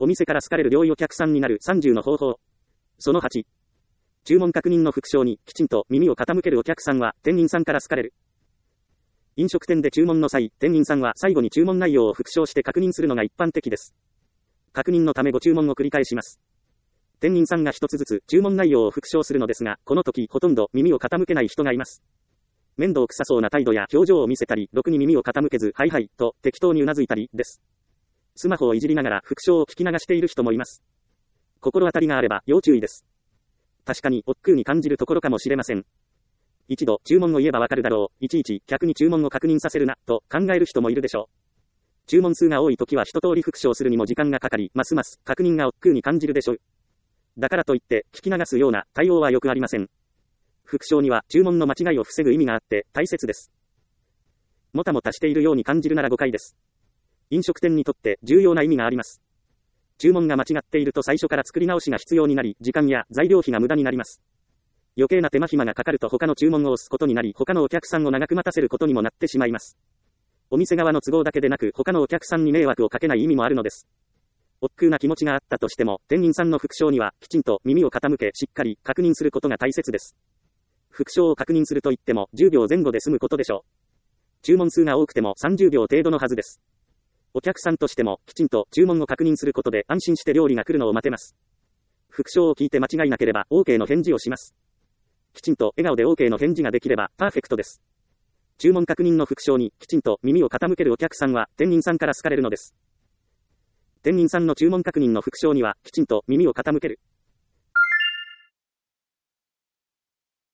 お店から好かれる良いお客さんになる30の方法。その8。注文確認の副唱にきちんと耳を傾けるお客さんは店員さんから好かれる。飲食店で注文の際、店員さんは最後に注文内容を復唱して確認するのが一般的です。確認のためご注文を繰り返します。店員さんが一つずつ注文内容を復唱するのですが、この時ほとんど耳を傾けない人がいます。面倒くさそうな態度や表情を見せたり、ろくに耳を傾けず、はいはい、と適当にうなずいたりです。スマホをいじりながら復唱を聞き流している人もいます。心当たりがあれば要注意です。確かに億劫に感じるところかもしれません。一度注文を言えばわかるだろう。いちいち客に注文を確認させるな、と考える人もいるでしょう。注文数が多い時は一通り復唱するにも時間がかかり、ますます確認が億劫に感じるでしょう。だからといって聞き流すような対応はよくありません。復唱には注文の間違いを防ぐ意味があって大切です。もたもたしているように感じるなら誤解です。飲食店にとって重要な意味があります。注文が間違っていると最初から作り直しが必要になり、時間や材料費が無駄になります。余計な手間暇がかかると他の注文を押すことになり、他のお客さんを長く待たせることにもなってしまいます。お店側の都合だけでなく、他のお客さんに迷惑をかけない意味もあるのです。億劫な気持ちがあったとしても、店員さんの復唱にはきちんと耳を傾け、しっかり確認することが大切です。復唱を確認すると言っても10秒前後で済むことでしょう。注文数が多くても30秒程度のはずです。お客さんとしてもきちんと注文を確認することで安心して料理が来るのを待てます。復唱を聞いて間違いなければ OK の返事をします。きちんと笑顔で OK の返事ができればパーフェクトです。注文確認の復唱にきちんと耳を傾けるお客さんは店員さんから好かれるのです。店員さんの注文確認の復唱にはきちんと耳を傾ける。